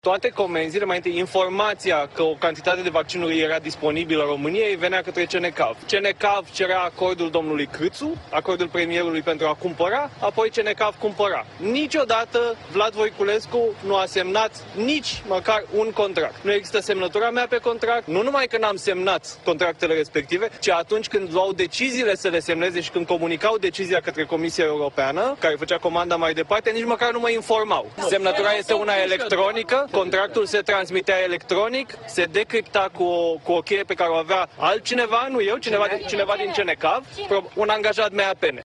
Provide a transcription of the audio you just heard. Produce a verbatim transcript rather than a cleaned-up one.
Toate comenzile, mai întâi informația că o cantitate de vaccinuri era disponibilă în România, îi venea către C N C A V. C N C A V cerea acordul domnului Câțu, acordul premierului pentru a cumpăra, apoi C N C A V cumpăra. Niciodată Vlad Voiculescu nu a semnat nici măcar un contract. Nu există semnătura mea pe contract, nu numai că n-am semnat contractele respective, ci atunci când luau deciziile să le semneze și când comunicau decizia către Comisia Europeană, care făcea comanda mai departe, nici măcar nu mă informau. Semnătura este una electronică, contractul se transmitea electronic, se decripta cu o, cu o cheie pe care o avea altcineva, nu eu, cineva, cineva din C N C A V, un angajat M A P N.